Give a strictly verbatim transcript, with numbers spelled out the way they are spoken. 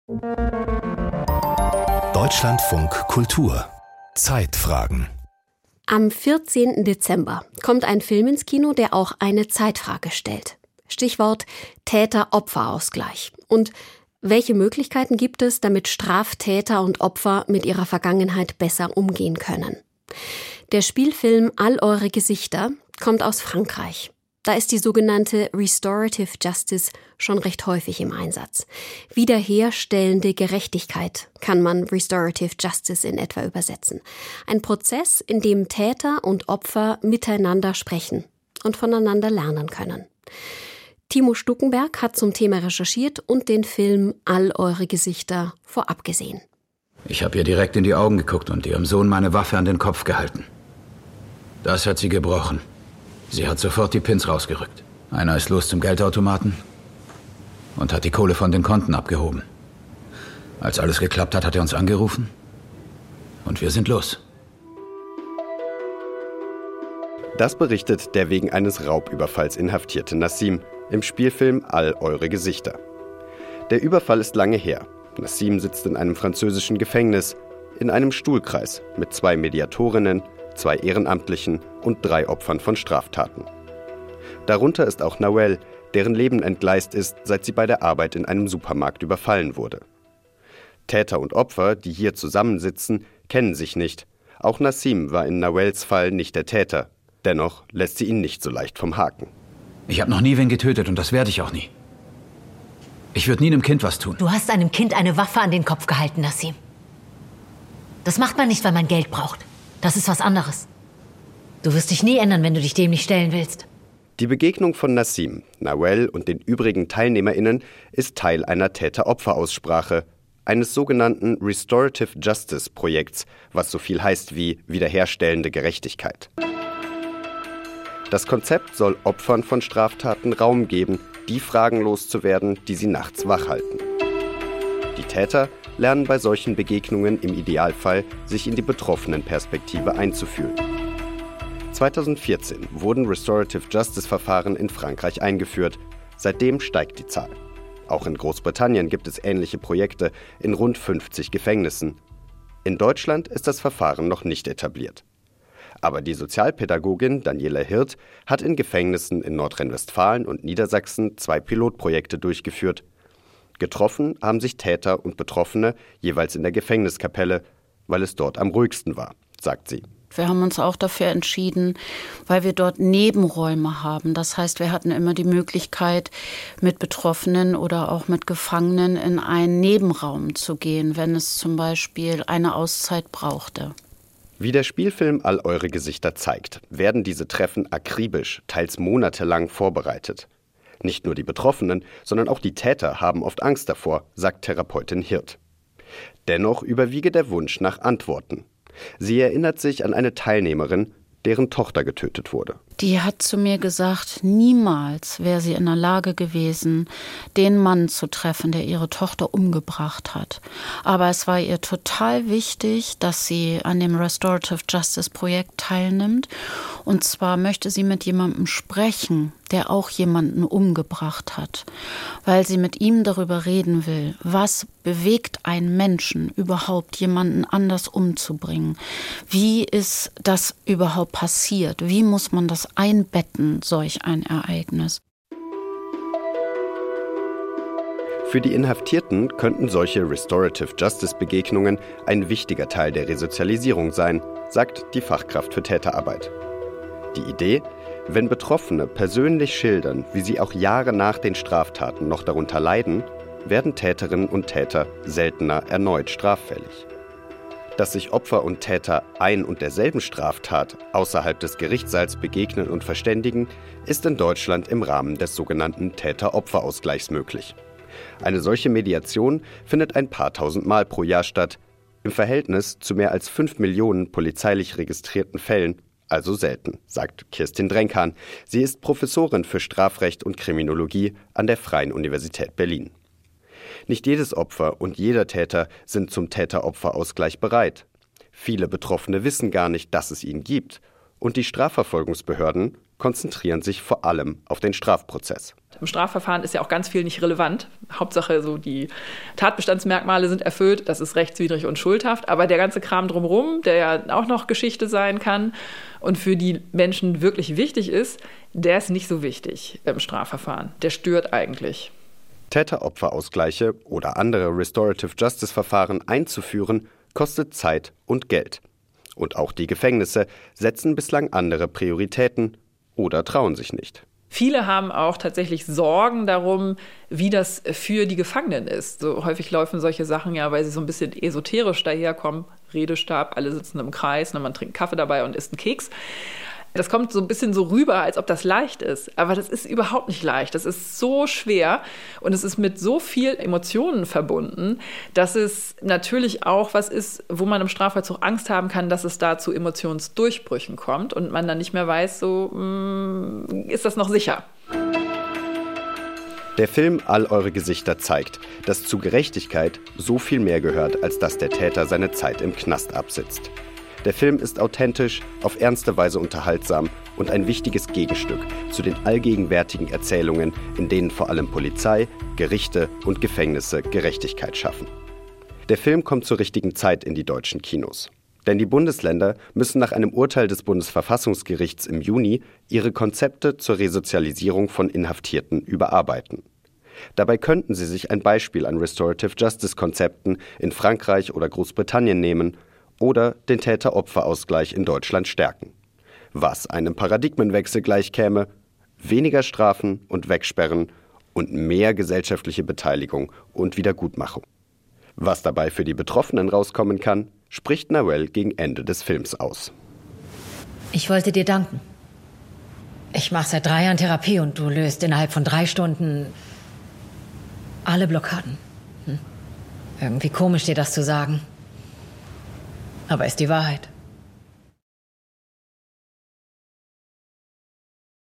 Deutschlandfunk Kultur Zeitfragen. Am vierzehnten Dezember kommt ein Film ins Kino, der auch eine Zeitfrage stellt. Stichwort Täter-Opfer-Ausgleich. Und welche Möglichkeiten gibt es, damit Straftäter und Opfer mit ihrer Vergangenheit besser umgehen können? Der Spielfilm All eure Gesichter kommt aus Frankreich. Da ist die sogenannte Restorative Justice schon recht häufig im Einsatz. Wiederherstellende Gerechtigkeit kann man Restorative Justice in etwa übersetzen. Ein Prozess, in dem Täter und Opfer miteinander sprechen und voneinander lernen können. Timo Stuckenberg hat zum Thema recherchiert und den Film All eure Gesichter vorab gesehen. Ich habe ihr direkt in die Augen geguckt und ihrem Sohn meine Waffe an den Kopf gehalten. Das hat sie gebrochen. Sie hat sofort die Pins rausgerückt. Einer ist los zum Geldautomaten und hat die Kohle von den Konten abgehoben. Als alles geklappt hat, hat er uns angerufen und wir sind los. Das berichtet der wegen eines Raubüberfalls inhaftierte Nassim im Spielfilm All eure Gesichter. Der Überfall ist lange her. Nassim sitzt in einem französischen Gefängnis, in einem Stuhlkreis mit zwei Mediatorinnen, zwei Ehrenamtlichen und drei Opfern von Straftaten. Darunter ist auch Nawel, deren Leben entgleist ist, seit sie bei der Arbeit in einem Supermarkt überfallen wurde. Täter und Opfer, die hier zusammensitzen, kennen sich nicht. Auch Nassim war in Nawels Fall nicht der Täter. Dennoch lässt sie ihn nicht so leicht vom Haken. Ich habe noch nie wen getötet und das werde ich auch nie. Ich würde nie einem Kind was tun. Du hast einem Kind eine Waffe an den Kopf gehalten, Nassim. Das macht man nicht, weil man Geld braucht. Das ist was anderes. Du wirst dich nie ändern, wenn du dich dem nicht stellen willst. Die Begegnung von Nassim, Nawel und den übrigen TeilnehmerInnen ist Teil einer Täter-Opfer-Aussprache, eines sogenannten Restorative Justice Projekts, was so viel heißt wie wiederherstellende Gerechtigkeit. Das Konzept soll Opfern von Straftaten Raum geben, die Fragen loszuwerden, die sie nachts wach halten. Die Täter lernen bei solchen Begegnungen im Idealfall, sich in die Betroffenenperspektive einzufühlen. zweitausendvierzehn wurden Restorative Justice-Verfahren in Frankreich eingeführt. Seitdem steigt die Zahl. Auch in Großbritannien gibt es ähnliche Projekte in rund fünfzig Gefängnissen. In Deutschland ist das Verfahren noch nicht etabliert. Aber die Sozialpädagogin Daniela Hirt hat in Gefängnissen in Nordrhein-Westfalen und Niedersachsen zwei Pilotprojekte durchgeführt. Getroffen haben sich Täter und Betroffene jeweils in der Gefängniskapelle, weil es dort am ruhigsten war, sagt sie. Wir haben uns auch dafür entschieden, weil wir dort Nebenräume haben. Das heißt, wir hatten immer die Möglichkeit, mit Betroffenen oder auch mit Gefangenen in einen Nebenraum zu gehen, wenn es zum Beispiel eine Auszeit brauchte. Wie der Spielfilm All eure Gesichter zeigt, werden diese Treffen akribisch, teils monatelang vorbereitet. Nicht nur die Betroffenen, sondern auch die Täter haben oft Angst davor, sagt Therapeutin Hirt. Dennoch überwiege der Wunsch nach Antworten. Sie erinnert sich an eine Teilnehmerin, deren Tochter getötet wurde. Die hat zu mir gesagt, niemals wäre sie in der Lage gewesen, den Mann zu treffen, der ihre Tochter umgebracht hat. Aber es war ihr total wichtig, dass sie an dem Restorative Justice Projekt teilnimmt. Und zwar möchte sie mit jemandem sprechen, der auch jemanden umgebracht hat, weil sie mit ihm darüber reden will, was bewegt einen Menschen überhaupt, jemanden anders umzubringen? Wie ist das überhaupt passiert? Wie muss man das einbetten, solch ein Ereignis? Für die Inhaftierten könnten solche Restorative Justice Begegnungen ein wichtiger Teil der Resozialisierung sein, sagt die Fachkraft für Täterarbeit. Die Idee: Wenn Betroffene persönlich schildern, wie sie auch Jahre nach den Straftaten noch darunter leiden, werden Täterinnen und Täter seltener erneut straffällig. Dass sich Opfer und Täter ein und derselben Straftat außerhalb des Gerichtssaals begegnen und verständigen, ist in Deutschland im Rahmen des sogenannten Täter-Opfer-Ausgleichs möglich. Eine solche Mediation findet ein paar tausend Mal pro Jahr statt, im Verhältnis zu mehr als fünf Millionen polizeilich registrierten Fällen, also selten, sagt Kirstin Drenkan. Sie ist Professorin für Strafrecht und Kriminologie an der Freien Universität Berlin. Nicht jedes Opfer und jeder Täter sind zum Täter-Opfer-Ausgleich bereit. Viele Betroffene wissen gar nicht, dass es ihn gibt. Und die Strafverfolgungsbehörden konzentrieren sich vor allem auf den Strafprozess. Im Strafverfahren ist ja auch ganz viel nicht relevant. Hauptsache so die Tatbestandsmerkmale sind erfüllt, das ist rechtswidrig und schuldhaft. Aber der ganze Kram drumherum, der ja auch noch Geschichte sein kann und für die Menschen wirklich wichtig ist, der ist nicht so wichtig im Strafverfahren. Der stört eigentlich. Täter-Opfer-Ausgleiche oder andere Restorative Justice-Verfahren einzuführen, kostet Zeit und Geld. Und auch die Gefängnisse setzen bislang andere Prioritäten oder trauen sich nicht. Viele haben auch tatsächlich Sorgen darum, wie das für die Gefangenen ist. So häufig laufen solche Sachen ja, weil sie so ein bisschen esoterisch daherkommen. Redestab, alle sitzen im Kreis, man trinkt Kaffee dabei und isst einen Keks. Das kommt so ein bisschen so rüber, als ob das leicht ist. Aber das ist überhaupt nicht leicht. Das ist so schwer und es ist mit so viel Emotionen verbunden, dass es natürlich auch was ist, wo man im Strafvollzug Angst haben kann, dass es da zu Emotionsdurchbrüchen kommt und man dann nicht mehr weiß, so, mh, ist das noch sicher? Der Film All eure Gesichter zeigt, dass zu Gerechtigkeit so viel mehr gehört, als dass der Täter seine Zeit im Knast absitzt. Der Film ist authentisch, auf ernste Weise unterhaltsam und ein wichtiges Gegenstück zu den allgegenwärtigen Erzählungen, in denen vor allem Polizei, Gerichte und Gefängnisse Gerechtigkeit schaffen. Der Film kommt zur richtigen Zeit in die deutschen Kinos. Denn die Bundesländer müssen nach einem Urteil des Bundesverfassungsgerichts im Juni ihre Konzepte zur Resozialisierung von Inhaftierten überarbeiten. Dabei könnten sie sich ein Beispiel an Restorative Justice-Konzepten in Frankreich oder Großbritannien nehmen oder den Täter-Opfer-Ausgleich in Deutschland stärken. Was einem Paradigmenwechsel gleichkäme: weniger Strafen und Wegsperren und mehr gesellschaftliche Beteiligung und Wiedergutmachung. Was dabei für die Betroffenen rauskommen kann, spricht Nawal gegen Ende des Films aus. Ich wollte dir danken. Ich mache seit drei Jahren Therapie und du löst innerhalb von drei Stunden alle Blockaden. Hm. Irgendwie komisch, dir das zu sagen. Aber ist die Wahrheit.